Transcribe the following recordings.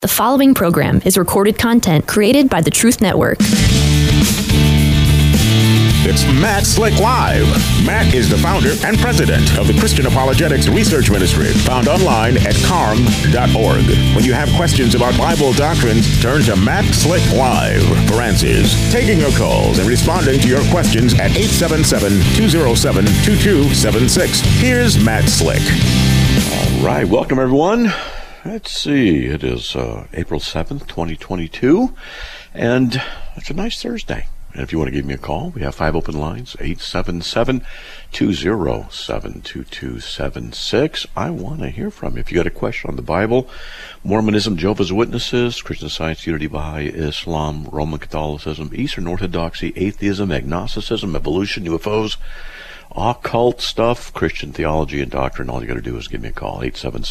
The following program is recorded content created by the Truth Network. It's Matt Slick Live. Matt is the founder and president of the Christian Apologetics Research Ministry, found online at carm.org. When you have questions about Bible doctrines, turn to Matt Slick Live for answers. Taking your calls and responding to your questions at 877-207-2276. Here's Matt Slick. All right, welcome everyone. Let's see, it is April 7th, 2022, and it's a nice Thursday. And if you want to give me a call, we have 5 open lines, 877-207-2276. I want to hear from you. If you got a question on the Bible, Mormonism, Jehovah's Witnesses, Christian Science, Unity, Baha'i, Islam, Roman Catholicism, Eastern Orthodoxy, atheism, agnosticism, evolution, UFOs, occult stuff, Christian theology and doctrine, all you got to do is give me a call,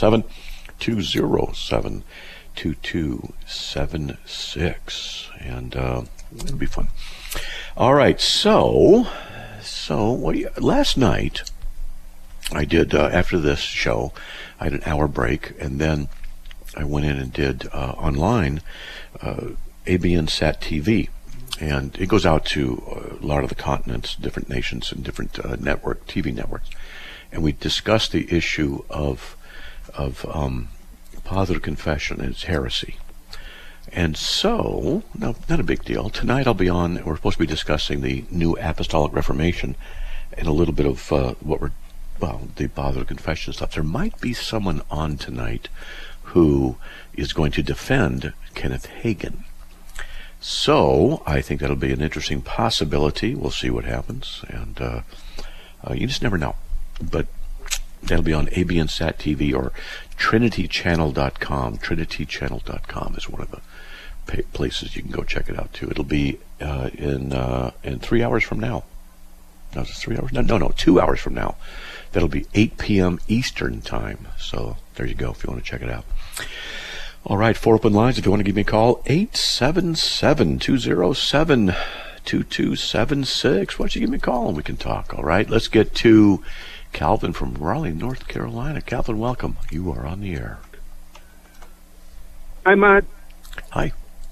877-207-2276. And it'll be fun. All right, so last night I did, after this show, I had an hour break, and then I went in and did online ABN Sat TV, and it goes out to a lot of the continents, different nations, and different TV networks, and we discussed the issue of positive confession and its heresy. And so, no, not a big deal. Tonight I'll be on, we're supposed to be discussing the New Apostolic Reformation and a little bit of the positive confession stuff. There might be someone on tonight who is going to defend Kenneth Hagin. So, I think that'll be an interesting possibility. We'll see what happens. And you just never know. But that'll be on ABN Sat TV or TrinityChannel.com. TrinityChannel.com is one of the places you can go check it out too. It'll be in 3 hours from now. No, is it 3 hours? No, 2 hours from now. That'll be 8 p.m. Eastern time. So there you go if you want to check it out. All right, 4 open lines. If you want to give me a call, 877-207-2276. Why don't you give me a call and we can talk. All right, let's get to Calvin from Raleigh, North Carolina. Calvin, welcome. You are on the air. Hi, Matt. Hi.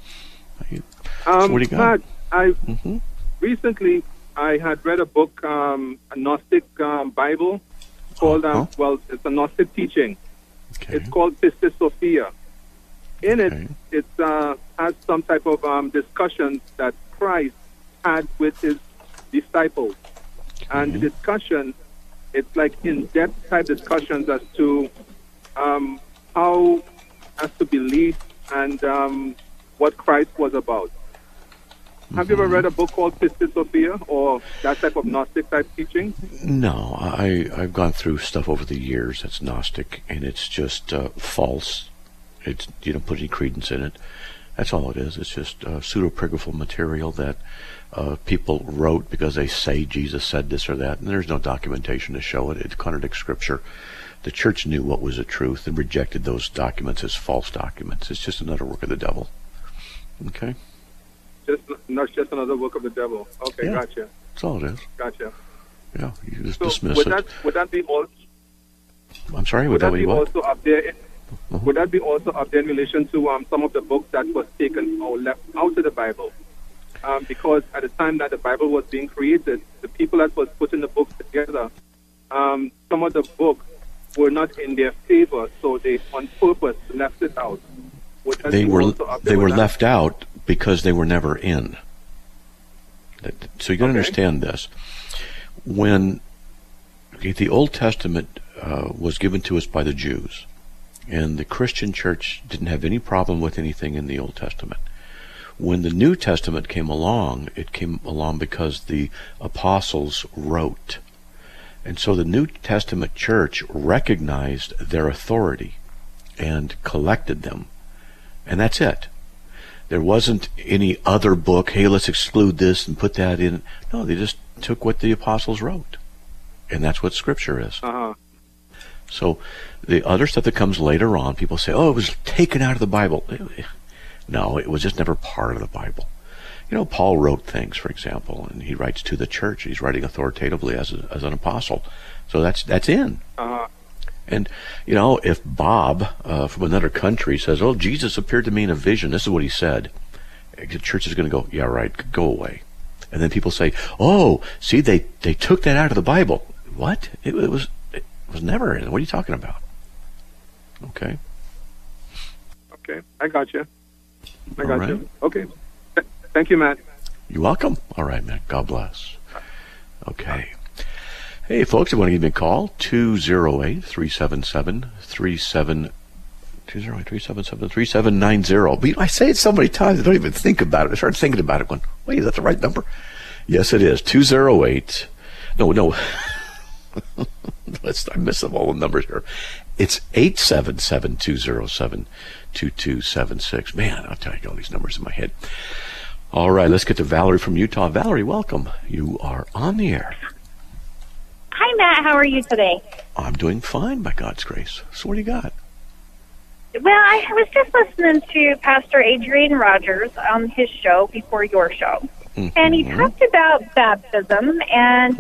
So what do you got? Matt, recently I had read a book, a Gnostic Bible called, it's a Gnostic teaching. Okay. It's called Pistis Sophia. In it, it has some type of discussions that Christ had with his disciples. And the discussion, it's like in-depth type discussions as to how, as to belief and what Christ was about. Have you ever read a book called Pistis Sophia or that type of Gnostic type teaching? No, I've gone through stuff over the years that's Gnostic, and it's just false. It's, you don't put any credence in it. That's all it is. It's just pseudepigraphal material that people wrote because they say Jesus said this or that, and there's no documentation to show it. It contradicts Scripture. The church knew what was the truth and rejected those documents as false documents. It's just another work of the devil. Okay? Not just another work of the devil. Okay, yeah, gotcha. That's all it is. Gotcha. Yeah, you just So dismiss would it. Would that be also? I'm sorry, Would that be what? also up there? Would that be also up there in relation to some of the books that was taken or left out of the Bible? Because at the time that the Bible was being created, the people that was putting the books together, some of the books were not in their favor, so they on purpose left it out. They were left out because they were never in. So you got to understand this. When the Old Testament was given to us by the Jews, and the Christian church didn't have any problem with anything in the Old Testament. When the New Testament came along, it came along because the apostles wrote. And so the New Testament church recognized their authority and collected them. And that's it. There wasn't any other book, hey, let's exclude this and put that in. No, they just took what the apostles wrote. And that's what Scripture is. So the other stuff that comes later on, people say, oh, it was taken out of the Bible. No, it was just never part of the Bible. You know, Paul wrote things, for example, and he writes to the church. He's writing authoritatively as an apostle. So that's in. And, if Bob from another country says, oh, Jesus appeared to me in a vision, this is what he said, the church is going to go, yeah, right, go away. And then people say, oh, see, they took that out of the Bible. What? It was never in. What are you talking about? Okay. Okay, I got you. All right. You. Okay. Thank you, Matt. You're welcome. All right, Matt. God bless. Okay. Hey, folks, if you want to give me a call, 208-377-3790. But I say it so many times, I don't even think about it. I started thinking about it, going, wait, is that the right number? Yes, it is. 208. No. I miss all the numbers here. It's 877-207-2276. Man, I'll tell you, all these numbers in my head. All right, let's get to Valerie from Utah. Valerie, welcome. You are on the air. Hi, Matt. How are you today? I'm doing fine, by God's grace. So what do you got? Well, I was just listening to Pastor Adrian Rogers on his show before your show. Mm-hmm. And he talked about baptism and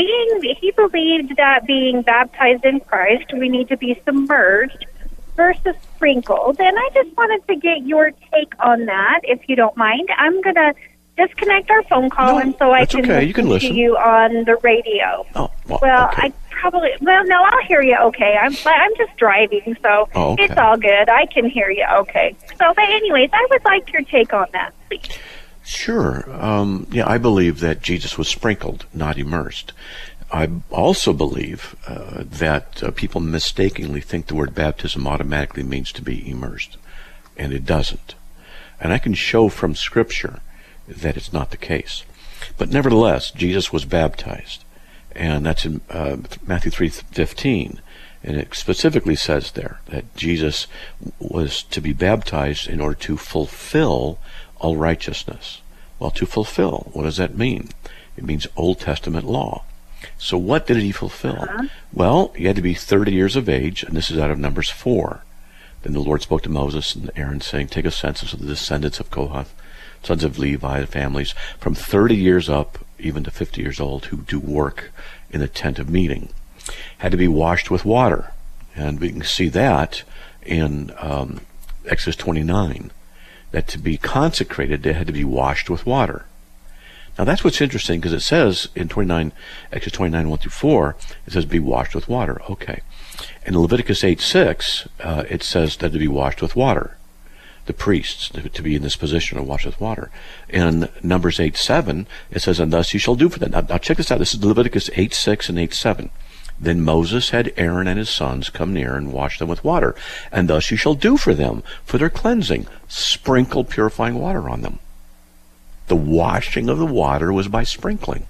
he believed that being baptized in Christ, we need to be submerged versus sprinkled. And I just wanted to get your take on that, if you don't mind. I'm going to disconnect our phone call and so I can, listen to you on the radio. Oh, well, okay. No, I'll hear you okay. I'm just driving, so It's all good. I can hear you okay. So, but anyways, I would like your take on that, please. Sure. I believe that Jesus was sprinkled, not immersed. I also believe that people mistakenly think the word baptism automatically means to be immersed, and it doesn't. And I can show from Scripture that it's not the case. But nevertheless, Jesus was baptized, and that's in Matthew 3:15, and it specifically says there that Jesus was to be baptized in order to fulfill all righteousness. Well, to fulfill, what does that mean? It means Old Testament law. So what did he fulfill? Well, he had to be 30 years of age, and this is out of Numbers 4. Then the Lord spoke to Moses and Aaron, saying, take a census of the descendants of Kohath, sons of Levi, families from 30 years up, even to 50 years old, who do work in the tent of meeting. Had to be washed with water. And we can see that in Exodus 29, that to be consecrated, they had to be washed with water. Now that's what's interesting, because it says in Exodus 29, 1-4, it says be washed with water. Okay. In Leviticus 8:6, it says that to be washed with water. The priests to be in this position of washed with water. In Numbers 8:7, it says, and thus you shall do for them. Now check this out. This is Leviticus 8:6 and 8:7. Then Moses had Aaron and his sons come near and wash them with water. And thus you shall do for them, for their cleansing. Sprinkle purifying water on them. The washing of the water was by sprinkling.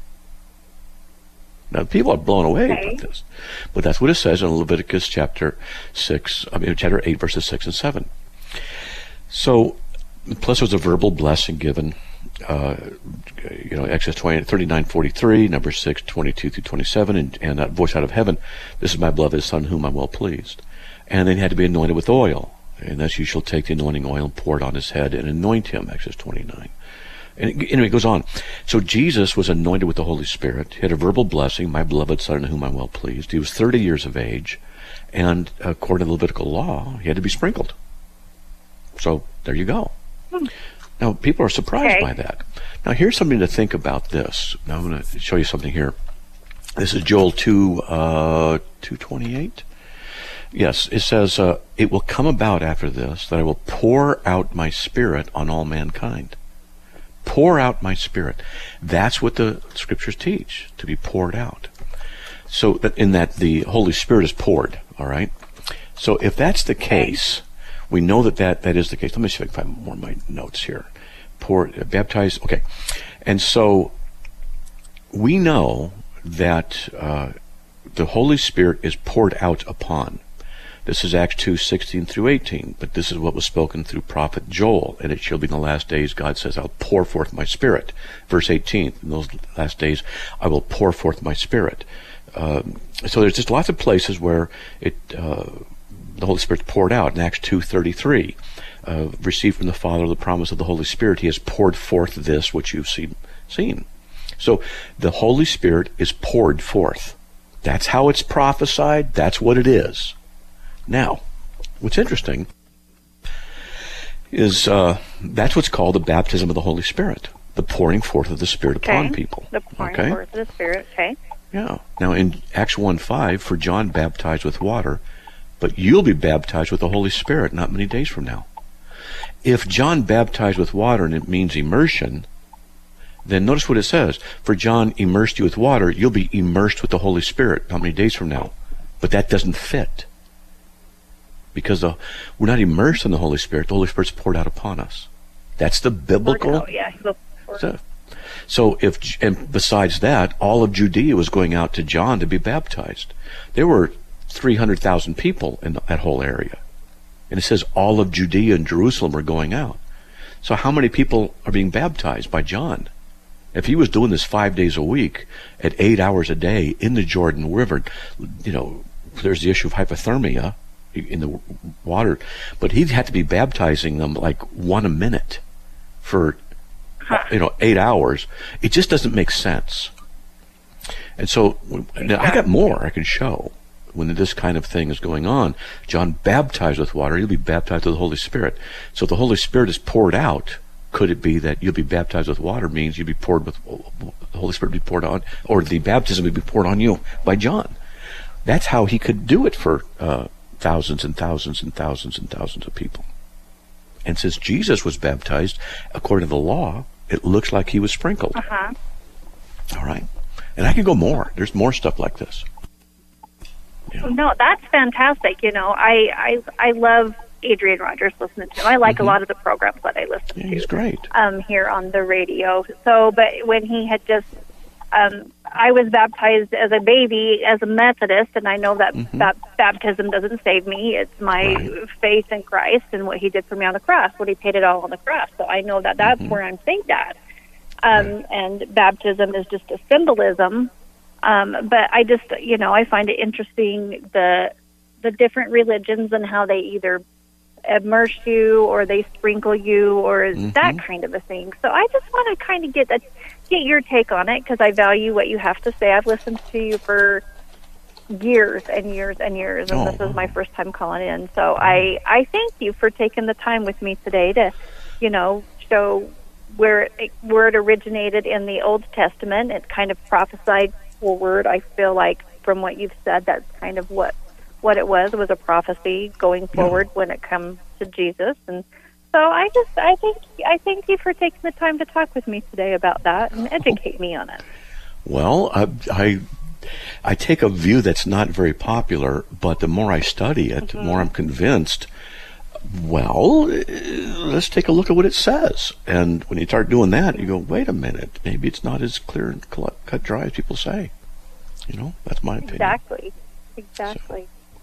Now, people are blown away about this. But that's what it says in Leviticus chapter 8, verses 6 and 7. So, plus there's a verbal blessing given. Exodus 39:43, number 6, 22-27, and that voice out of heaven, this is my beloved Son, whom I'm well pleased. And then he had to be anointed with oil. And thus you shall take the anointing oil and pour it on his head and anoint him, Exodus 29. And it goes on. So Jesus was anointed with the Holy Spirit. He had a verbal blessing, my beloved Son, in whom I'm well pleased. He was 30 years of age. And according to the Levitical law, he had to be sprinkled. So there you go. Now, people are surprised by that. Now, here's something to think about this. Now, I'm going to show you something here. This is Joel 2:28. Yes, it says, it will come about after this that I will pour out my Spirit on all mankind. Pour out my Spirit. That's what the Scriptures teach, to be poured out. So that in that the Holy Spirit is poured, all right? So if that's the case, we know that is the case. Let me see if I can find more of my notes here. Baptized, okay. And so we know that the Holy Spirit is poured out upon. This is Acts 2:16-18, but this is what was spoken through prophet Joel. And it shall be in the last days, God says, I'll pour forth my Spirit. Verse 18, in those last days, I will pour forth my Spirit. So there's just lots of places where the Holy Spirit's poured out. In Acts 2:33, received from the Father the promise of the Holy Spirit. He has poured forth this which you've seen. So the Holy Spirit is poured forth. That's how it's prophesied. That's what it is. Now, what's interesting is that's what's called the baptism of the Holy Spirit, the pouring forth of the Spirit upon people. The pouring forth of the Spirit, okay. Yeah. Now, in Acts 1:5, for John baptized with water, but you'll be baptized with the Holy Spirit not many days from now. If John baptized with water and it means immersion, then notice what it says. For John immersed you with water, you'll be immersed with the Holy Spirit not many days from now. But that doesn't fit. Because we're not immersed in the Holy Spirit. The Holy Spirit's poured out upon us. That's the biblical stuff. So and besides that, all of Judea was going out to John to be baptized. There were 300,000 people in that whole area. And it says all of Judea and Jerusalem are going out. So how many people are being baptized by John? If he was doing this 5 days a week at 8 hours a day in the Jordan River, there's the issue of hypothermia in the water, but he'd have to be baptizing them like one a minute for 8 hours. It just doesn't make sense. And so now I got more I can show when this kind of thing is going on. John baptized with water, you'll be baptized with the Holy Spirit. So if the Holy Spirit is poured out, could it be that you'll be baptized with water means you'll be poured with the Holy Spirit be poured on, or the baptism will be poured on you by John? That's how he could do it for thousands and thousands and thousands and thousands of people. And since Jesus was baptized according to the law, it looks like he was sprinkled. All right. And I can go more. There's more stuff like this. No, that's fantastic. I love Adrian Rogers listening to him. I like a lot of the programs that I listen to. He's great. Here on the radio. So, but when he had just, I was baptized as a baby as a Methodist, and I know that baptism doesn't save me. It's my faith in Christ and what he did for me on the cross, what he paid it all on the cross. So I know that that's where I'm saved at. And baptism is just a symbolism. But I just, I find it interesting the different religions and how they either immerse you or they sprinkle you or that kind of a thing. So I just want to kind of get your take on it because I value what you have to say. I've listened to you for years and years and years, and this is my first time calling in. So I thank you for taking the time with me today to, show where it originated in the Old Testament. It kind of prophesied forward. I feel like from what you've said, that's kind of what it was a prophecy going forward when it comes to Jesus. And so I thank you for taking the time to talk with me today about that and educate me on it. Well, I take a view that's not very popular, but the more I study it, the more I'm convinced, well, let's take a look at what it says. And when you start doing that, you go, wait a minute, maybe it's not as clear and cut dry as people say. That's my opinion. Exactly.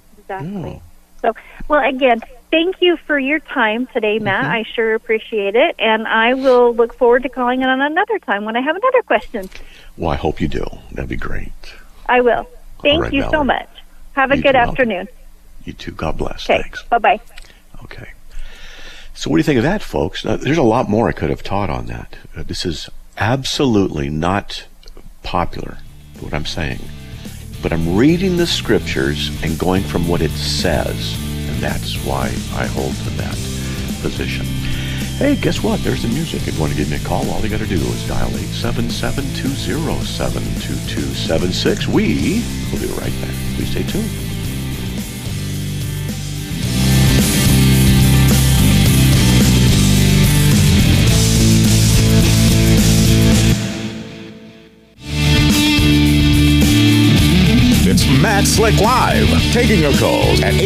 So, well, again, thank you for your time today, Matt. I sure appreciate it. And I will look forward to calling in on another time when I have another question. Well, I hope you do. That'd be great. I will. Thank you so much. Have a good afternoon. You too. God bless. Okay. Thanks. Bye-bye. Okay. So what do you think of that, folks? Now, there's a lot more I could have taught on that. This is absolutely not popular, what I'm saying. But I'm reading the scriptures and going from what it says, and that's why I hold to that position. Hey, guess what? There's the music. If you want to give me a call, all you got to do is dial 877-207-2276. We will be right back. Please stay tuned. Matt Slick Live, taking your calls at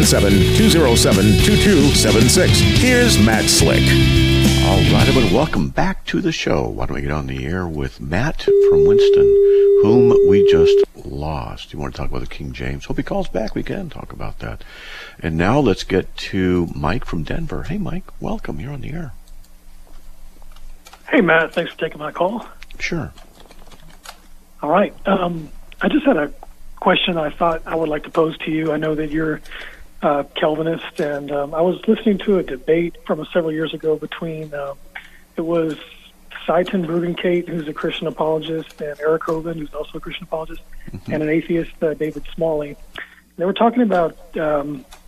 877-207-2276. Here's Matt Slick. All right, everyone, welcome back to the show. Why don't we get on the air with Matt from Winston, whom we just lost. You want to talk about the King James? Hope he calls back. We can talk about that. And now let's get to Mike from Denver. Hey, Mike, welcome. You're on the air. Hey, Matt. Thanks for taking my call. Sure. All right. I just had a question I thought I would like to pose to you. I know that you're Calvinist, and I was listening to a debate from several years ago between it was Seitan Bruggencate, who's a Christian apologist, and Eric Hovind, who's also a Christian apologist, and an atheist, David Smalley. They were talking about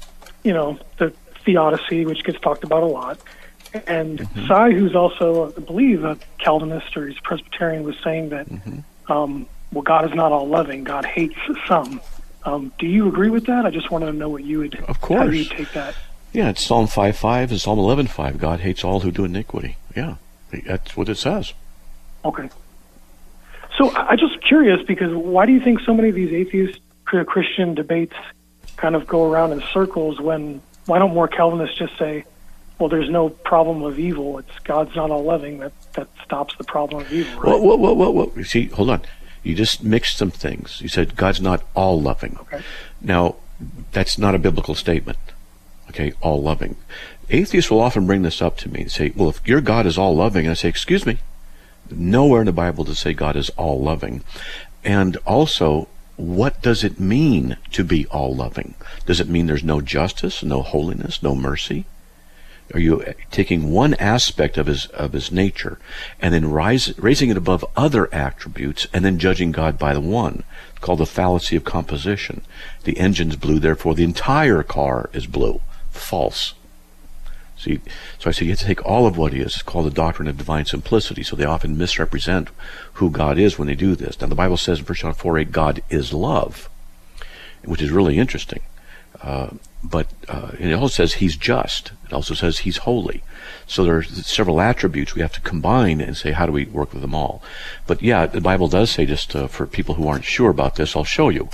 the theodicy, which gets talked about a lot. And Cy, who's also, I believe, a Calvinist or he's Presbyterian, was saying that, well, God is not all loving. God hates some. Do you agree with that? I just wanted to know what you would, of course, how you take that. Yeah, it's Psalm 5:5 and Psalm 11:5. God hates all who do iniquity. Yeah, that's what it says. Okay. So I'm just curious, because why do you think so many of these atheist Christian debates kind of go around in circles when, why don't more Calvinists just say, well, there's no problem of evil. It's God's not all loving. That stops the problem of evil. Right? Whoa. See, hold on. You just mixed some things. You said God's not all loving. Okay. Now, that's not a biblical statement. Okay, all loving. Atheists will often bring this up to me and say, well, if your God is all loving, and I say, excuse me, nowhere in the Bible does it say God is all loving. And also, what does it mean to be all loving? Does it mean there's no justice, no holiness, no mercy? Are you taking one aspect of his nature and then raising it above other attributes and then judging God by the one? It's called the fallacy of composition. The engine's blue, therefore the entire car is blue. False. See, so I say you have to take all of what he is. It's called the doctrine of divine simplicity. So they often misrepresent who God is when they do this. Now the Bible says in 1 John 4:8, God is love, which is really interesting. But it also says he's just. It also says he's holy. So there are several attributes we have to combine and say, how do we work with them all? But yeah, the Bible does say, just for people who aren't sure about this, I'll show you.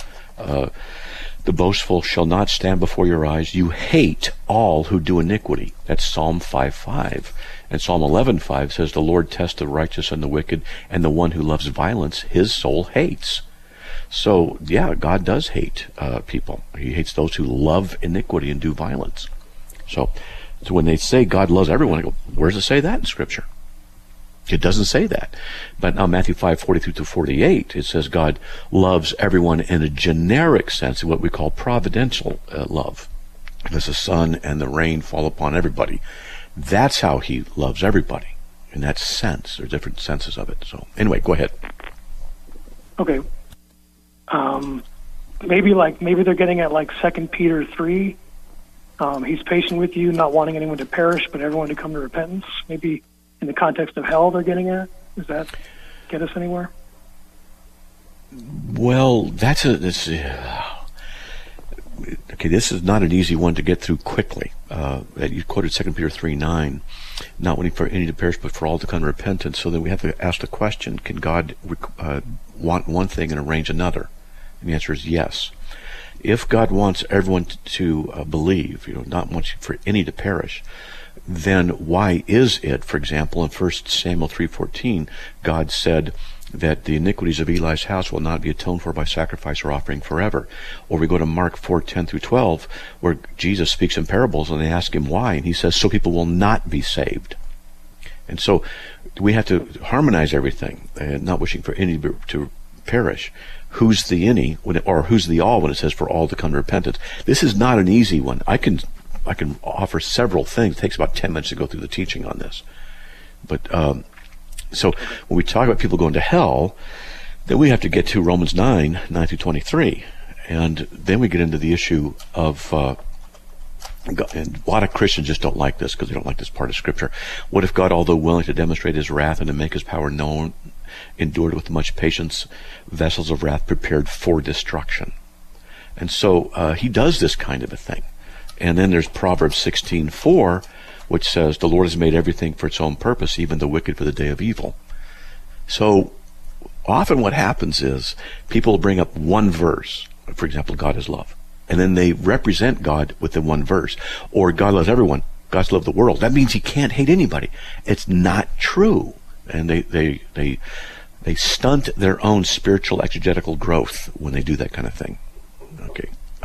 The boastful shall not stand before your eyes. You hate all who do iniquity. That's Psalm 5:5. And Psalm 11:5 says, the Lord tests the righteous and the wicked, and the one who loves violence, his soul hates. So, yeah, God does hate people. He hates those who love iniquity and do violence. So when they say God loves everyone, I go, where does it say that in Scripture? It doesn't say that. But now Matthew 5:42-48, it says God loves everyone in a generic sense, what we call providential love. As the sun and the rain fall upon everybody. That's how he loves everybody. In that sense. There are different senses of it. So anyway, go ahead. Okay. Maybe they're getting at 2 Peter 3. He's patient with you, not wanting anyone to perish, but everyone to come to repentance. Maybe in the context of hell they're getting at. Does that get us anywhere? Well, this is not an easy one to get through quickly. You quoted 2 Peter 3:9, not wanting for any to perish, but for all to come to repentance. So then we have to ask the question: can God want one thing and arrange another? And the answer is yes. If God wants everyone to believe, not wants for any to perish, then why is it, for example, in 1 Samuel 3:14, God said that the iniquities of Eli's house will not be atoned for by sacrifice or offering forever? Or we go to Mark 4:10-12, where Jesus speaks in parables, and they ask him why, and he says, so people will not be saved. And so we have to harmonize everything, not wishing for any to perish. Who's the any, or who's the all when it says for all to come to repentance? This is not an easy one. I can offer several things. It takes about 10 minutes to go through the teaching on this. But so when we talk about people going to hell, then we have to get to Romans 9:9-23. And then we get into the issue of, and a lot of Christians just don't like this because they don't like this part of Scripture. What if God, although willing to demonstrate his wrath and to make his power known, endured with much patience vessels of wrath prepared for destruction? And so he does this kind of a thing. And then there's Proverbs 16:4, which says, the Lord has made everything for its own purpose, even the wicked for the day of evil. So often what happens is people bring up one verse, for example, God is love, and then they represent God with the one verse. Or God loves everyone, God's loved the world. That means he can't hate anybody. It's not true. And they stunt their own spiritual exegetical growth when they do that kind of thing. Okay.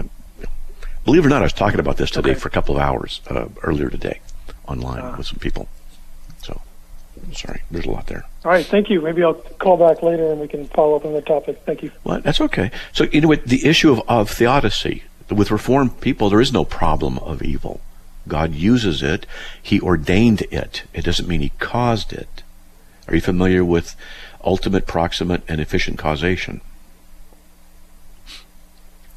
Believe it or not, I was talking about this today for a couple of hours earlier today online with some people. So, sorry, there's a lot there. All right, thank you. Maybe I'll call back later and we can follow up on the topic. Thank you. Well, that's okay. So, the issue of theodicy, with Reformed people, there is no problem of evil. God uses it. He ordained it. It doesn't mean he caused it. Are you familiar with ultimate, proximate, and efficient causation?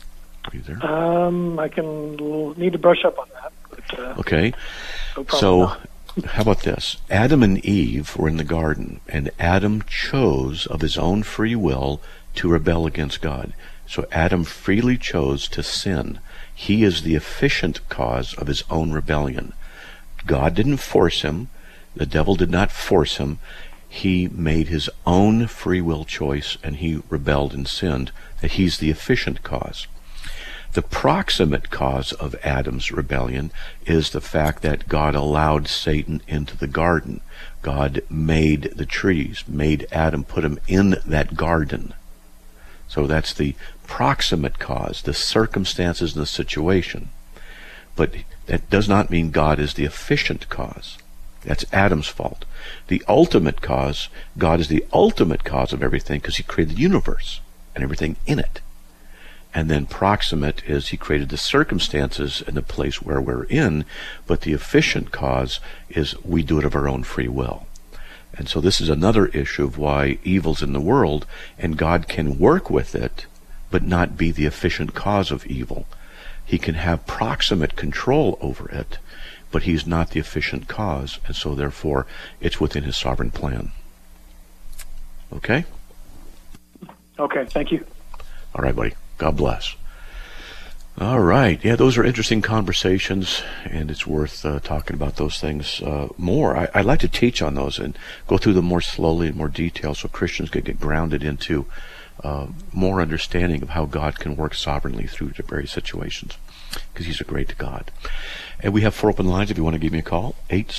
Are you there? Need to brush up on that. But, okay. no problem. So, how about this? Adam and Eve were in the garden, and Adam chose of his own free will to rebel against God. So Adam freely chose to sin. He is the efficient cause of his own rebellion. God didn't force him. The devil did not force him. He made his own free will choice, and he rebelled and sinned. That he's the efficient cause. The proximate cause of Adam's rebellion is the fact that God allowed Satan into the garden. God made the trees, made Adam, put him in that garden. So that's the proximate cause, the circumstances and the situation. But that does not mean God is the efficient cause. That's Adam's fault. The ultimate cause, God is the ultimate cause of everything because he created the universe and everything in it. And then proximate is he created the circumstances and the place where we're in, but the efficient cause is we do it of our own free will. And so this is another issue of why evil's in the world, and God can work with it, but not be the efficient cause of evil. He can have proximate control over it, but he's not the efficient cause, and so therefore it's within his sovereign plan. Okay? Okay, thank you. All right, buddy. God bless. All right. Yeah, those are interesting conversations, and it's worth talking about those things more. I like to teach on those and go through them more slowly and more detail so Christians can get grounded into more understanding of how God can work sovereignly through the various situations, because he's a great God. And we have 4 open lines if you want to give me a call.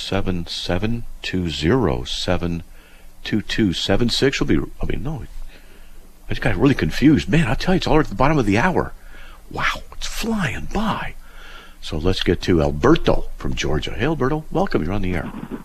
877-207-2276. I just got really confused. Man, I'll tell you, it's all at the bottom of the hour. Wow, it's flying by. So let's get to Alberto from Georgia. Hey, Alberto, welcome. You're on the air.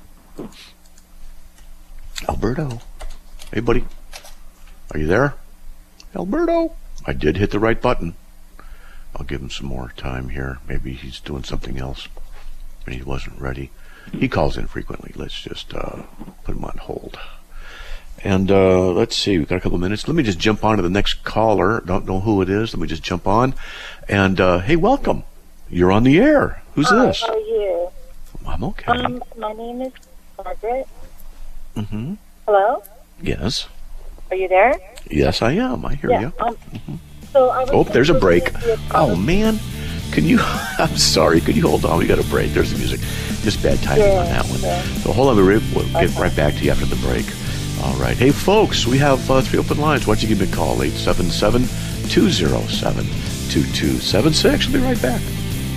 Alberto. Hey, buddy. Are you there? Alberto. I did hit the right button. I'll give him some more time here. Maybe he's doing something else and he wasn't ready. He calls in frequently. Let's just put him on hold. And let's see, we've got a couple of minutes. Let me just jump on to the next caller. Don't know who it is. Let me just jump on. And hey, welcome. You're on the air. Who's this? How are you? I'm okay. My name is Margaret. Mm-hmm. Hello? Yes. Are you there? Yes, I am. I hear you. So I was there's a break. Oh, man. Can you... I'm sorry. Could you hold on? We got a break. There's the music. Just bad timing on that one. Yeah. So hold on. We'll get right back to you after the break. All right. Hey, folks, we have 3 open lines. Why don't you give me a call? 877-207-2276. We'll be right back.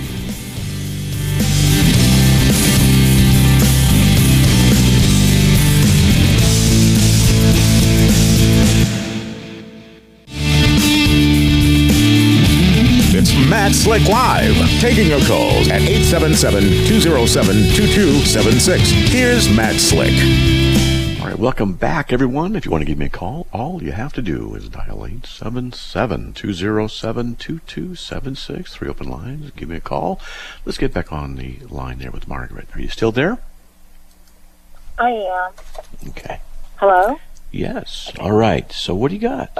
It's Matt Slick Live, taking your calls at 877-207-2276. Here's Matt Slick. All right, welcome back, everyone. If you want to give me a call, all you have to do is dial 877-207-2276. 3 open lines. Give me a call. Let's get back on the line there with Margaret. Are you still there? I am. Okay. Hello? Yes. All right. So what do you got?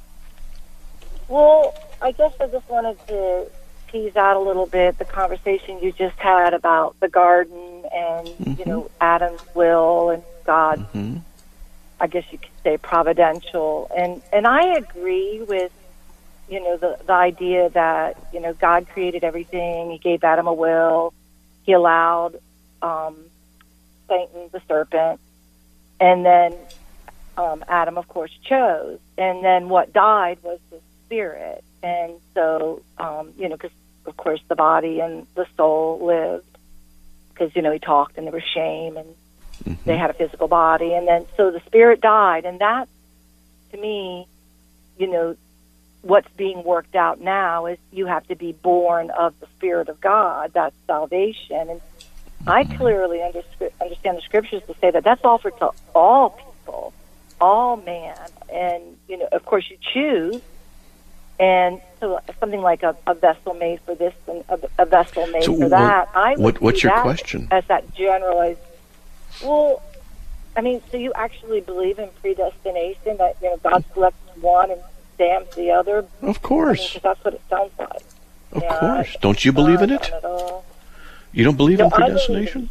Well, I guess I just wanted to tease out a little bit the conversation you just had about the garden and, you know, Adam's will and God, I guess you could say providential. And I agree with, you know, the idea that, you know, God created everything. He gave Adam a will. He allowed Satan, the serpent, and then Adam, of course, chose. And then what died was the spirit. And so, you know, because, of course, the body and the soul lived because, you know, he talked and there was shame and they had a physical body. And then so the spirit died. And that, to me, you know, what's being worked out now is you have to be born of the Spirit of God. That's salvation. And I clearly understand the scriptures to say that that's offered to all people, all man. And, you know, of course, you choose. And so something like a vessel made for this and a vessel made for that. I would what's your question? As that generalized. Well, I mean, so you actually believe in predestination, that, you know, God selects one and damns the other? Of course. I mean, 'cause that's what it sounds like. Of course. Don't you believe in it? You don't believe in predestination?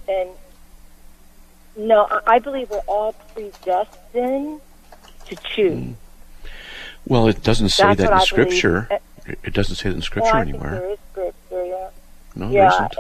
I believe we're all predestined to choose. Well, it doesn't say that in Scripture. It doesn't say that in Scripture anywhere. There is Scripture, yeah. No, there isn't.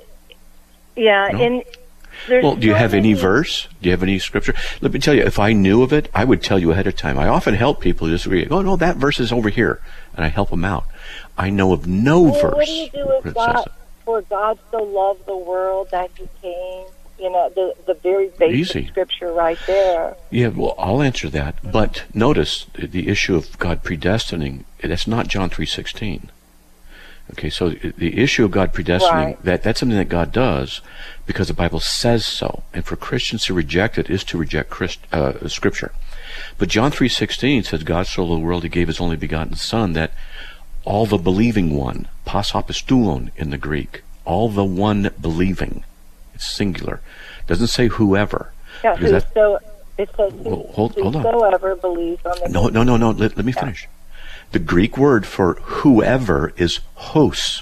And well, do you have any verse? Do you have any Scripture? Let me tell you, if I knew of it, I would tell you ahead of time. I often help people who disagree. Oh, no, that verse is over here, and I help them out. I know of no verse. What do you do with God? For God so loved the world that He came. You know, the very basic Scripture right there. Yeah, well, I'll answer that. But notice the issue of God predestining. That's not John 3:16. Okay, so the issue of God predestining, that's something that God does because the Bible says so. And for Christians to reject it is to reject Scripture. But John 3:16 says, God so loved the world, He gave His only begotten Son, that all the believing one, pas hopistouon in the Greek, all the one believing, it's singular. It doesn't say whoever. Yeah, it says whosoever believes on the No, let me finish. The Greek word for whoever is hos.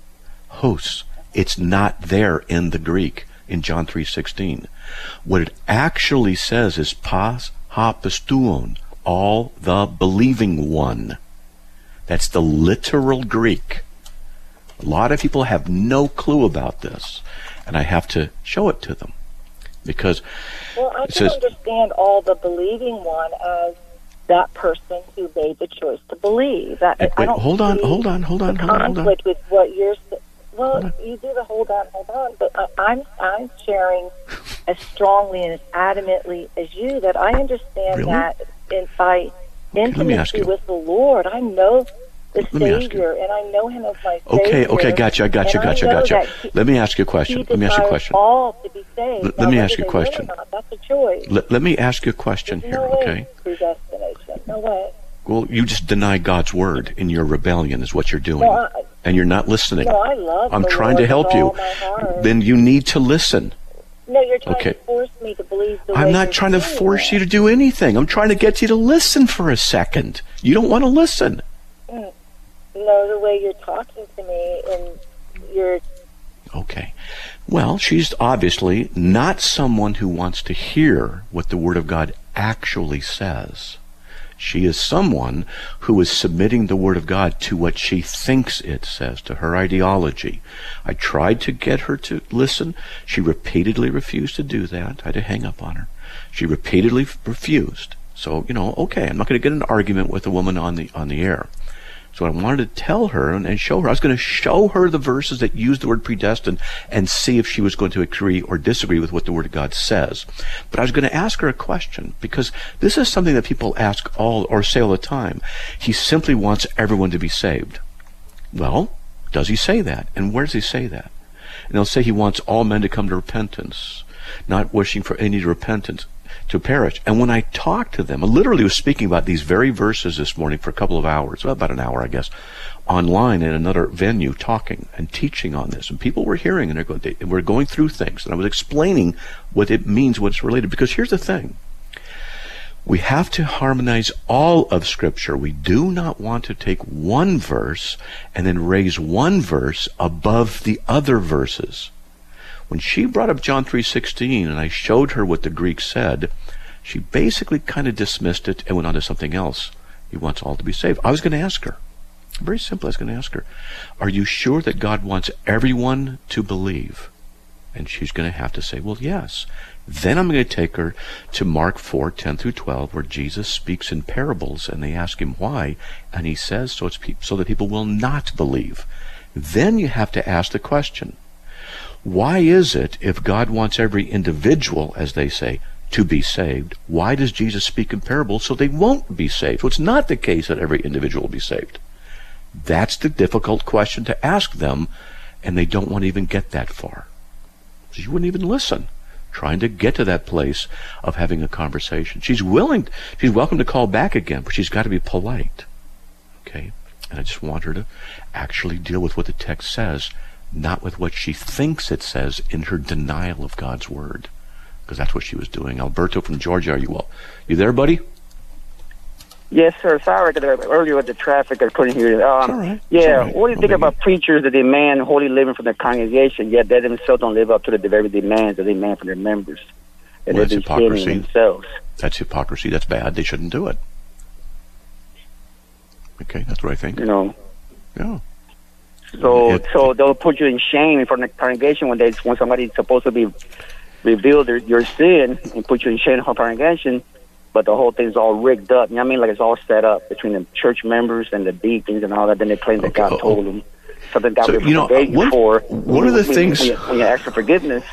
Hos. It's not there in the Greek in John 3:16. What it actually says is pas hopistouon, all the believing one. That's the literal Greek. A lot of people have no clue about this, and I have to show it to them. Because I can understand all the believing one as that person who made the choice to believe. Hold on. Conflict with what you're saying. Well, you do the hold on, but I'm sharing as strongly and as adamantly as you that I understand that by intimacy with the Lord, I know the Savior, and I know Him as my Savior. Okay, gotcha. Let me ask you a question. All to be saved. Let me ask you a question. That's a choice. Let me ask you a question here, okay? Predestination. No way. Well, you just deny God's word in your rebellion is what you're doing. And you're not listening. No, I love I'm trying to help you. Then you need to listen. No, you're trying to force me to believe the way I'm not trying to force you to do anything. I'm trying to get you to listen for a second. You don't want to listen. No, the way you're talking to me and you're... Okay. Well, she's obviously not someone who wants to hear what the Word of God actually says. She is someone who is submitting the Word of God to what she thinks it says, to her ideology. I tried to get her to listen. She repeatedly refused to do that. I had to hang up on her. She repeatedly refused. So, okay, I'm not going to get in an argument with a woman on the air. So I wanted to tell her and show her. I was going to show her the verses that use the word predestined and see if she was going to agree or disagree with what the Word of God says. But I was going to ask her a question, because this is something that people ask or say all the time. He simply wants everyone to be saved. Well, does he say that? And where does he say that? And they'll say he wants all men to come to repentance, not wishing for any repentance to perish. And when I talked to them, I literally was speaking about these very verses this morning for a couple of hours, well, about an hour, I guess, online in another venue, talking and teaching on this. And people were hearing, and we're going through things. And I was explaining what it means, what's related. Because here's the thing. We have to harmonize all of Scripture. We do not want to take one verse and then raise one verse above the other verses. When she brought up John 3:16 and I showed her what the Greek said, she basically kind of dismissed it and went on to something else. He wants all to be saved. I was going to ask her, very simply, I was going to ask her, are you sure that God wants everyone to believe? And she's going to have to say, well, yes. Then I'm going to take her to Mark 4:10-12, where Jesus speaks in parables, and they ask him why, and he says so that people will not believe. Then you have to ask the question, why is it, if God wants every individual, as they say, to be saved, why does Jesus speak in parables so they won't be saved? So it's not the case that every individual will be saved. That's the difficult question to ask them, and they don't want to even get that far. So you wouldn't even listen, trying to get to that place of having a conversation. She's welcome to call back again, but she's got to be polite. Okay? And I just want her to actually deal with what the text says, not with what she thinks it says in her denial of God's Word. Because that's what she was doing. Alberto from Georgia, are you there, buddy? Yes, sir. Sorry, earlier with the traffic, I couldn't hear you. It's all right. Yeah, It's all right. what do you think about preachers that demand holy living from the congregation, yet they themselves don't live up to the very demands that they demand from their members? And Well, that's hypocrisy. Themselves. That's hypocrisy. That's bad. They shouldn't do it. Okay, that's what I think. You know. Yeah. So they'll put you in shame in front of the congregation when somebody's supposed to be revealed your sin and put you in shame in the congregation, but the whole thing's all rigged up. You know what I mean? Like it's all set up between the church members and the deacons and all that. Then they claim that God told them something God forgave you for. One of the things when you ask for forgiveness.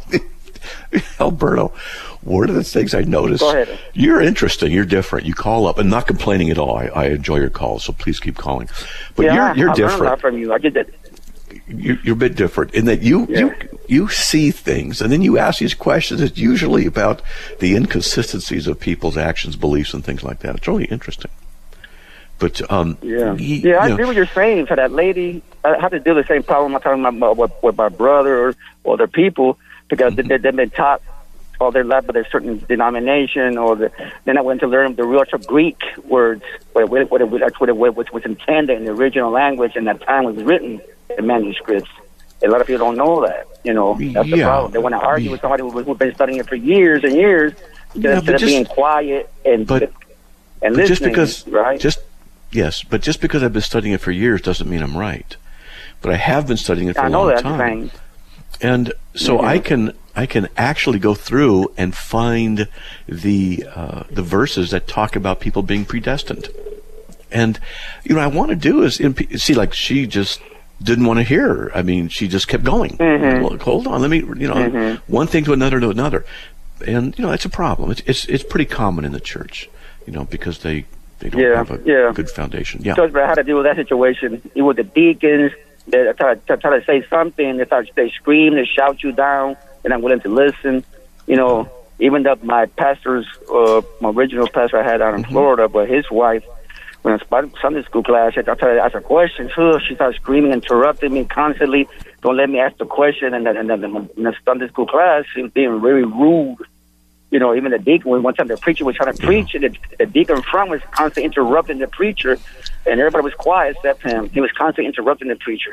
Alberto, one of the things I noticed, Go ahead. You're interesting, you're different, you call up, and not complaining at all. I enjoy your calls, so please keep calling. But you're different. I learned a lot from you. I did that. You're a bit different in that you see things, and then you ask these questions. It's usually about the inconsistencies of people's actions, beliefs, and things like that. It's really interesting. But I agree with you're saying. For that lady, I have to deal with the same problem I'm talking about with my brother or other people, because they've been taught all their life by a certain denomination, then I went to learn the real Greek words, what was intended in the original language, and that time was written in manuscripts. A lot of people don't know that. You know, that's the problem. They want to argue with somebody who's been studying it for years and years instead of being quiet and listening. Just because, right? But just because I've been studying it for years doesn't mean I'm right. But I have been studying it for a long time. And so I can actually go through and find the verses that talk about people being predestined. And I want to do is see, like, she just didn't want to hear. I mean, she just kept going. Well, hold on, let me one thing to another, and it's a problem. It's pretty common in the church, because they don't have a good foundation. Yeah. So I had to deal with that situation. It was the deacons. They try to say something. They scream, they shout you down, and I'm willing to listen. Even though my pastor's, my original pastor I had out in Florida, but his wife, when I was in Sunday school class, I tried to ask a question. She started screaming, interrupting me constantly. Don't let me ask the question. And then in the Sunday school class, she was being very rude. Even the deacon, one time the preacher was trying to preach, and the deacon in front was constantly interrupting the preacher, and everybody was quiet except him. He was constantly interrupting the preacher.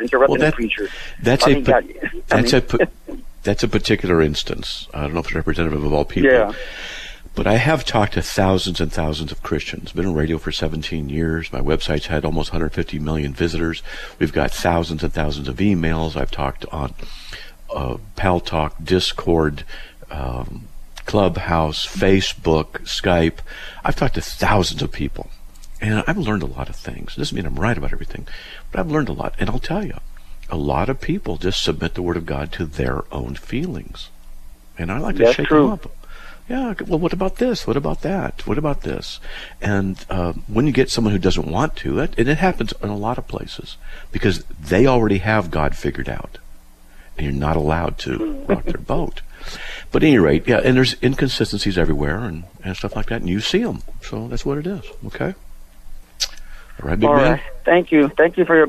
That's a particular instance. I don't know if it's representative of all people. Yeah. But I have talked to thousands and thousands of Christians. Been on radio for 17 years. My website's had almost 150 million visitors. We've got thousands and thousands of emails. I've talked on Pal Talk, Discord, Clubhouse, Facebook, Skype. I've talked to thousands of people, and I've learned a lot of things. It doesn't mean I'm right about everything, but I've learned a lot. And I'll tell you, a lot of people just submit the Word of God to their own feelings, and I like to shake them up. Yeah, well, what about this? What about that? What about this? And when you get someone who doesn't want to, and it happens in a lot of places, because they already have God figured out, and you're not allowed to rock their boat. But at any rate, and there's inconsistencies everywhere and stuff like that, and you see them. So that's what it is. Okay. All right, big man. Right. Thank you for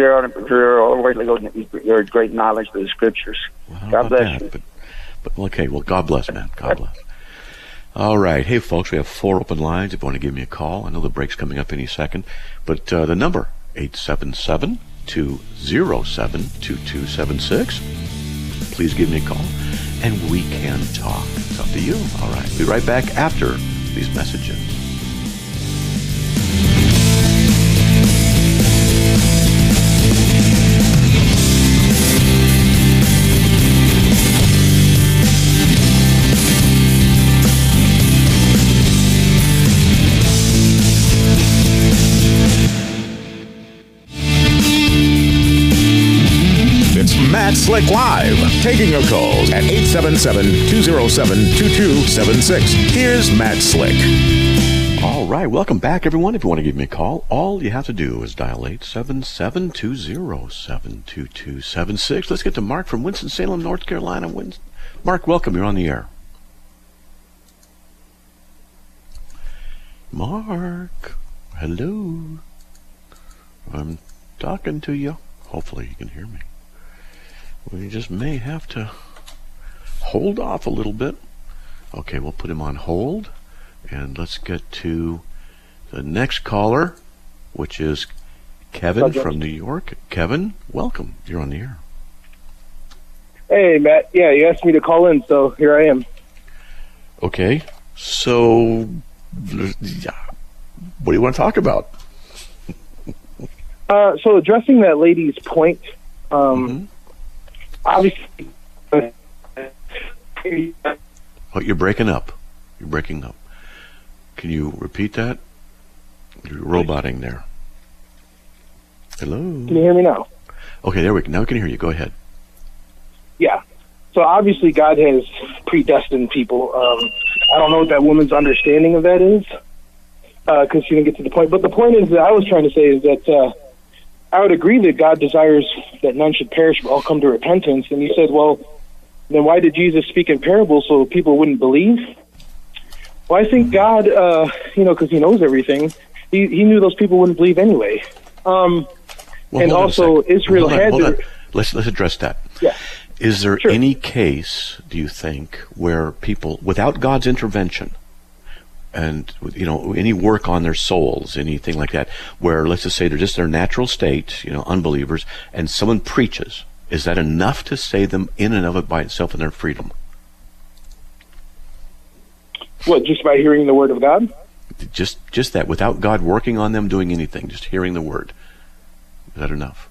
your great knowledge of the scriptures. Well, God bless you. But okay, well, God bless, man. God bless. All right, hey folks, we have 4 open lines. If you want to give me a call, I know the break's coming up any second, but the number 877-207-2276. Please give me a call, and we can talk. It's up to you. All right, we'll be right back after these messages. Matt Slick Live, taking your calls at 877-207-2276. Here's Matt Slick. All right, welcome back, everyone. If you want to give me a call, all you have to do is dial 877-207-2276. Let's get to Mark from Winston-Salem, North Carolina. Mark, welcome. You're on the air. Mark, hello. I'm talking to you. Hopefully you can hear me. We just may have to hold off a little bit. Okay, we'll put him on hold, and let's get to the next caller, which is Kevin from New York. Kevin, welcome. You're on the air. Hey, Matt. Yeah, you asked me to call in, so here I am. Okay. So, what do you want to talk about? So addressing that lady's point, obviously... Oh, you're breaking up. You're breaking up. Can you repeat that? You're roboting there. Hello? Can you hear me now? Okay, there we go. Now we can hear you. Go ahead. Yeah. So obviously God has predestined people. I don't know what that woman's understanding of that is, because she didn't get to the point. But the point is that I was trying to say is that I would agree that God desires that none should perish but all come to repentance. And you said, well, then why did Jesus speak in parables so people wouldn't believe? Well, I think God, because he knows everything, he knew those people wouldn't believe anyway. And also Israel had to... Let's address that. Yeah. Is there any case, do you think, where people, without God's intervention, and any work on their souls, anything like that, where let's just say they're just their natural state, unbelievers, and someone preaches, is that enough to save them in and of it by itself in their freedom? What, just by hearing the word of God? Just that, without God working on them, doing anything, just hearing the word. Is that enough?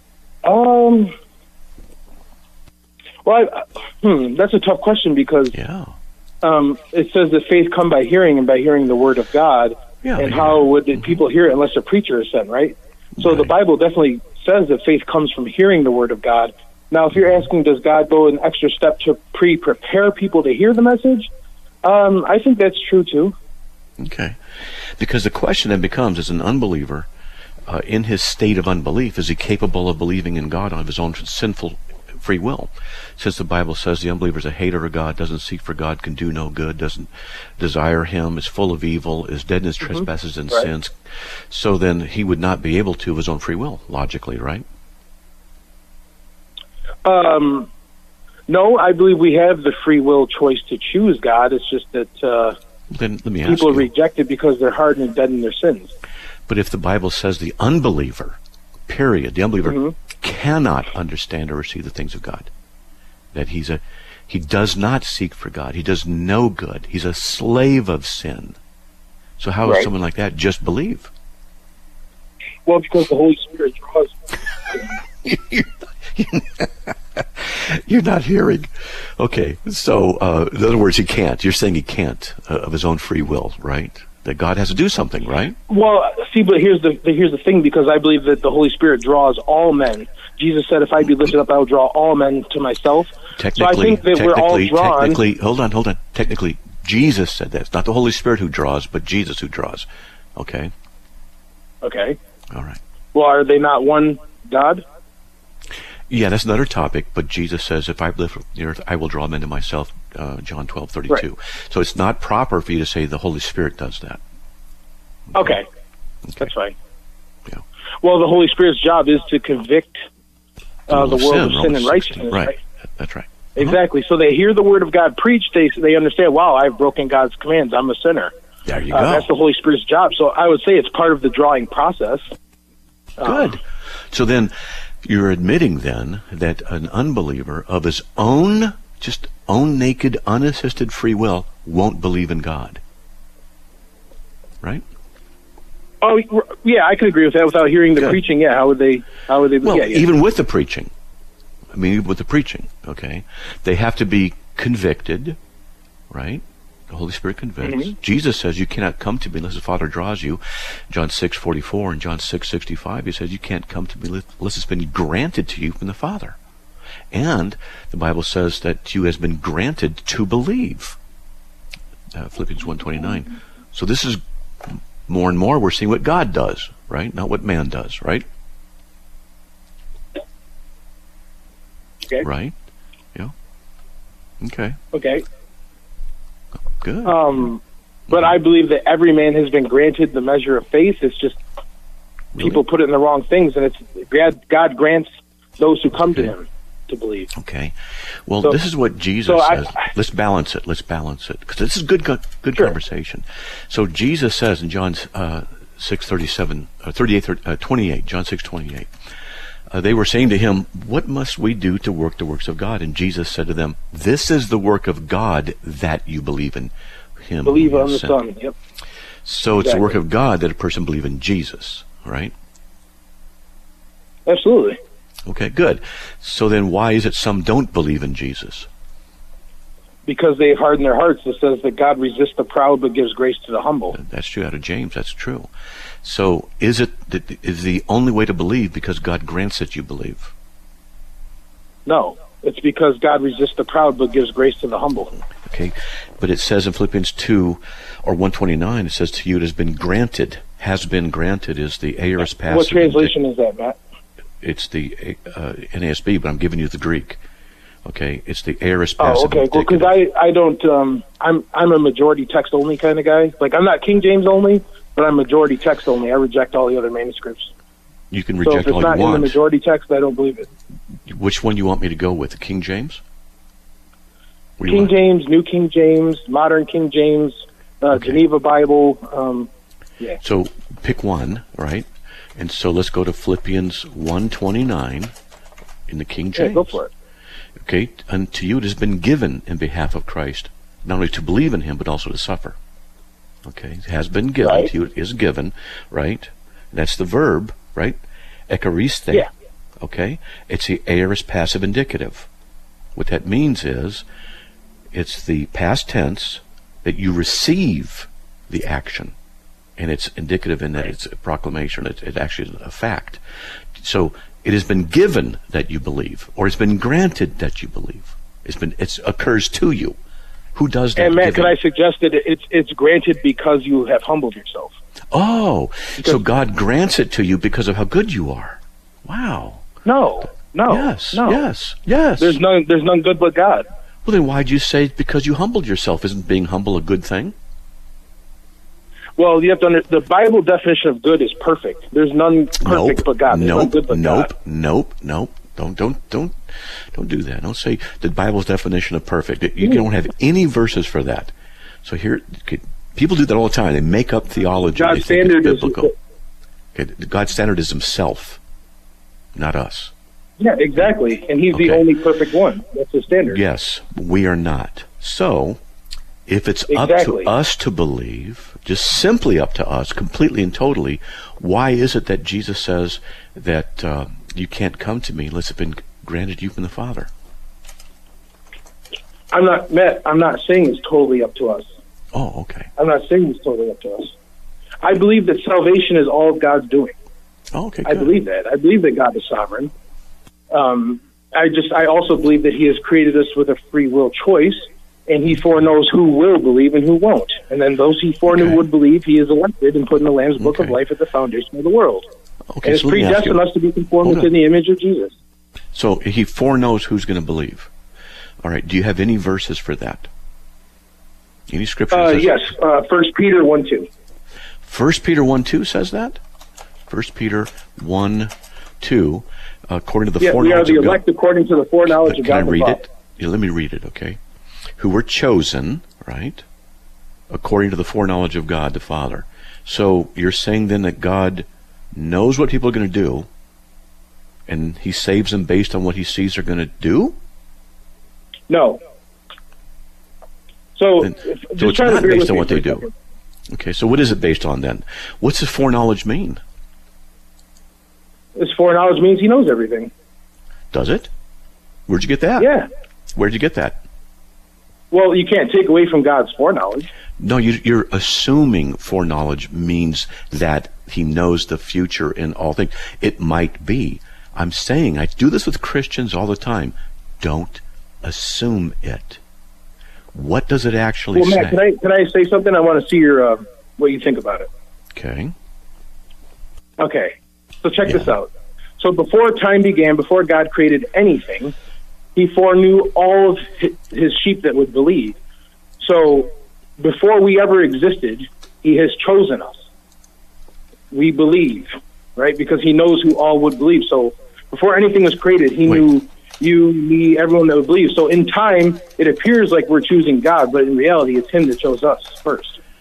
Well, that's a tough question because it says that faith come by hearing and by hearing the word of God. Yeah, and how would people hear it unless a preacher is sent, right? So the Bible definitely says that faith comes from hearing the word of God. Now, if you're asking, does God go an extra step to prepare people to hear the message? I think that's true too. Okay. Because the question then becomes, as an unbeliever, in his state of unbelief, is he capable of believing in God of his own sinful free will? Since the Bible says the unbeliever is a hater of God, doesn't seek for God, can do no good, doesn't desire him, is full of evil, is dead in his trespasses and sins. So then he would not be able to of his own free will, logically, right? No, I believe we have the free will choice to choose God. It's just that then let me ask people reject it because they're hardened and dead in their sins. But if the Bible says the unbeliever, period, the unbeliever cannot understand or receive the things of God, that he does not seek for God, he does no good, he's a slave of sin. So how does someone like that just believe? Well, because the Holy Spirit draws. You're not hearing. Okay, so in other words, he can't. You're saying he can't of his own free will, right? That God has to do something, right? Well, see, but here's the thing, because I believe that the Holy Spirit draws all men. Jesus said, if I be lifted up, I will draw all men to myself. So I think that we're all drawn. Hold on. Technically, Jesus said that. It's not the Holy Spirit who draws, but Jesus who draws. Okay? Okay. All right. Well, are they not one God? Yeah, that's another topic, but Jesus says, if I live on the earth, I will draw men to myself, John 12:32. Right. So it's not proper for you to say the Holy Spirit does that. Okay. That's fine. Yeah. Well, the Holy Spirit's job is to convict the world of sin and righteousness. Right. That's right. Exactly. So they hear the word of God preached, they understand, wow, I've broken God's commands, I'm a sinner. There you go. That's the Holy Spirit's job. So I would say it's part of the drawing process. Good. So then you're admitting then that an unbeliever of his own, just own naked, unassisted free will won't believe in God. Right? Oh, yeah, I could agree with that without hearing the preaching. Yeah, how would they? Well, even with the preaching. I mean, with the preaching, okay? They have to be convicted, right? The Holy Spirit convicts. Jesus says you cannot come to me unless the Father draws you. John 6:44 and John 6:65, he says you can't come to me unless it's been granted to you from the Father. And the Bible says that to you has been granted to believe. Philippians 1:29. So this is more and more we're seeing what God does, right? Not what man does, right? Okay. Right? Yeah. Okay. Okay. Good. But I believe that every man has been granted the measure of faith. It's just people put it in the wrong things, and it's God grants those who come to him to believe. Okay. Well, this is what Jesus says. Let's balance it, because this is good Sure. conversation. So Jesus says in John 6:37, 28, John 6:28. They were saying to him, "What must we do to work the works of God?" And Jesus said to them, "This is the work of God, that you believe in him." Believe on the Son. Yep. So it's the work of God that a person believe in Jesus, right? Absolutely. Okay, good. So then why is it some don't believe in Jesus? Because they harden their hearts. It says that God resists the proud but gives grace to the humble. That's true out of James. That's true. So is the only way to believe because God grants that you believe? No. It's because God resists the proud but gives grace to the humble. Okay. But it says in Philippians 2 or 129, it says to you it has been granted. Has been granted is the aorist passive. What translation is that, Matt? It's the NASB, but I'm giving you the Greek. Okay, it's the aorist passive. Oh, okay. Well, because I don't. I'm a majority text only kind of guy. Like, I'm not King James only, but I'm majority text only. I reject all the other manuscripts. You can reject all you want. So if it's not in the majority text, I don't believe it. Which one do you want me to go with? The King James? King James, New King James, Modern King James, Geneva Bible. Yeah. So pick one, right? And so let's go to Philippians 1:29 in the King James. Yeah, go for it. Okay, unto you it has been given in behalf of Christ, not only to believe in him, but also to suffer. Okay, it has been given, right. To you it is given, right? That's the verb, right? Ekariste. Yeah. Okay, it's the aorist passive indicative. What that means is, it's the past tense that you receive the action, and it's indicative in that it's a proclamation. It actually is a fact. So it has been given that you believe, or it's been granted that you believe. It occurs to you. Who does that? And Matt, giving? can I suggest that it's granted because you have humbled yourself? Oh, so God grants it to you because of how good you are. Wow. No. Yes. No. Yes. There's none good but God. Well, then why'd you say because you humbled yourself? Isn't being humble a good thing? Well, you have to the Bible definition of good is perfect. There's none perfect but God. There's none good but God. Nope. Don't do that. Don't say the Bible's definition of perfect. You don't have any verses for that. So here, people do that all the time. They make up theology. God's standard is biblical. God's standard is himself, not us. Yeah, exactly. And he's the only perfect one. That's the standard. Yes, we are not. So if it's up to us to believe, just simply up to us, completely and totally, why is it that Jesus says that you can't come to me unless it's been granted you from the Father? I'm not saying it's totally up to us. Oh, okay. I'm not saying it's totally up to us. I believe that salvation is all of God's doing. Oh, okay. I believe that. I believe that God is sovereign. I also believe that he has created us with a free will choice, and he foreknows who will believe and who won't. And then those he foreknew would believe, he is elected and put in the Lamb's Book of Life at the foundation of the world. Okay, and it's predestined us to be conformed within the image of Jesus. So he foreknows who's going to believe. All right. Do you have any verses for that? Any scripture? Yes. 1 Peter 1:2. 1 Peter 1:2 says that? 1 Peter 1:2, according to the foreknowledge of God. We are the elect according to the foreknowledge of God. Can I read it? Yeah, let me read it, okay? Who were chosen, right? According to the foreknowledge of God the Father. So you're saying then that God knows what people are going to do, and he saves them based on what he sees they're going to do? No. So it's not based on what they do. Okay, so what is it based on then? What's this foreknowledge mean? This foreknowledge means he knows everything. Does it? Where'd you get that? Yeah. Where'd you get that? Well, you can't take away from God's foreknowledge. No, you're assuming foreknowledge means that he knows the future in all things. It might be. I'm saying, I do this with Christians all the time. Don't assume it. What does it actually say? Matt, can I say something? I want to see your what you think about it. Okay. Okay. So check this out. So before time began, before God created anything, he foreknew all of his sheep that would believe. So before we ever existed, he has chosen us. We believe, right? Because he knows who all would believe. So before anything was created, he knew you, me, everyone that would believe. So in time, it appears like we're choosing God, but in reality, it's him that chose us first.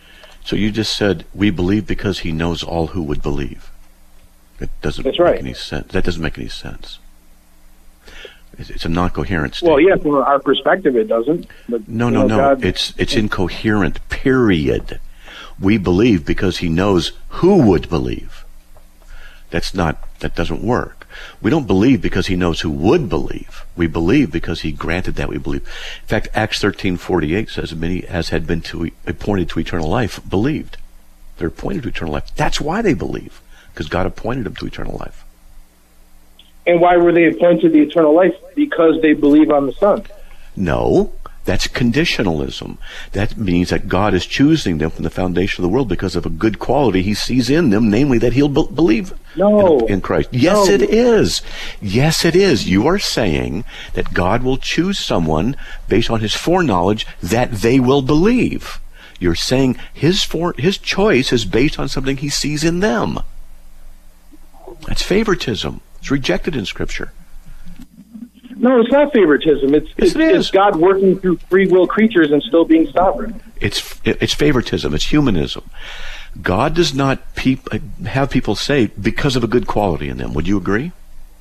So you just said, we believe because he knows all who would believe. That doesn't That's make right. any sense. That doesn't make any sense. It's a non-coherent statement. Well, yeah, from our perspective, it doesn't. But, No. God, It's incoherent, period. We believe because he knows who would believe. That doesn't work. We don't believe because he knows who would believe. We believe because he granted that we believe. In fact, Acts 13:48 says, many as had been appointed to eternal life believed. They're appointed to eternal life. That's why they believe, because God appointed them to eternal life. And why were they appointed to the eternal life? Because they believe on the Son. No, that's conditionalism. That means that God is choosing them from the foundation of the world because of a good quality he sees in them, namely that he'll believe in Christ. Yes, No. it is. Yes, it is. You are saying that God will choose someone based on his foreknowledge that they will believe. You're saying his choice is based on something he sees in them. That's favoritism. It's rejected in Scripture. No, it's not favoritism. It's God working through free will creatures and still being sovereign. It's favoritism. It's humanism. God does not have people say because of a good quality in them. Would you agree?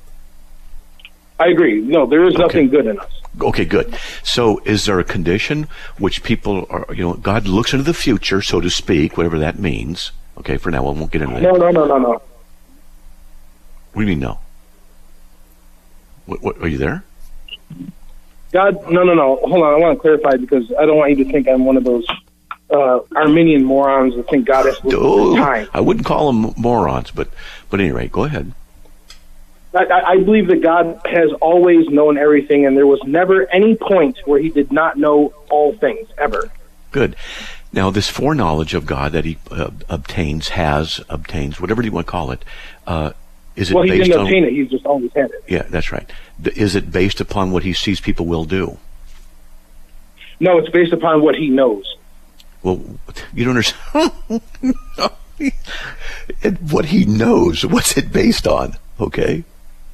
I agree. No, there is nothing good in us. Okay, good. So is there a condition which people are, God looks into the future, so to speak, whatever that means. Okay, for now, we won't get into that. No. What do you mean, no? What are you there? God, no. Hold on, I want to clarify because I don't want you to think I'm one of those Arminian morons that think God has to look at time. I wouldn't call them morons, but at any rate, go ahead. I believe that God has always known everything, and there was never any point where he did not know all things, ever. Good. Now, this foreknowledge of God that he obtains, whatever you want to call it, is it well, he based didn't on... obtain it, he's just always had it. Yeah, that's right. Is it based upon what he sees people will do? No, it's based upon what he knows. Well, you don't understand. What he knows, what's it based on? Okay?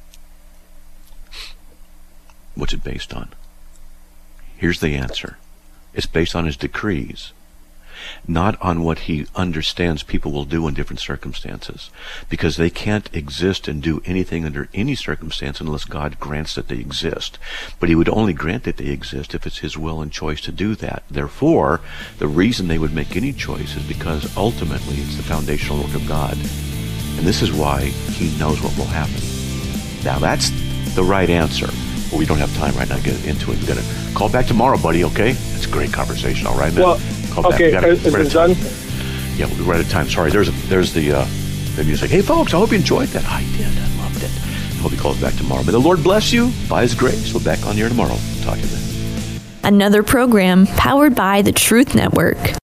What's it based on? Here's the answer. It's based on his decrees, not on what he understands people will do in different circumstances, because they can't exist and do anything under any circumstance unless God grants that they exist. But he would only grant that they exist if it's his will and choice to do that. Therefore, the reason they would make any choice is because ultimately it's the foundational work of God. And this is why he knows what will happen. Now that's the right answer. But we don't have time right now to get into it. We're going to call back tomorrow, buddy, okay? It's a great conversation, all right, man? Well, call okay, back. is it done? Yeah, we're out of time. Sorry, there's the music. Hey, folks, I hope you enjoyed that. I did. I loved it. I hope he calls back tomorrow. May the Lord bless you by his grace. We're back on here tomorrow. Talk to you then. Another program powered by the Truth Network.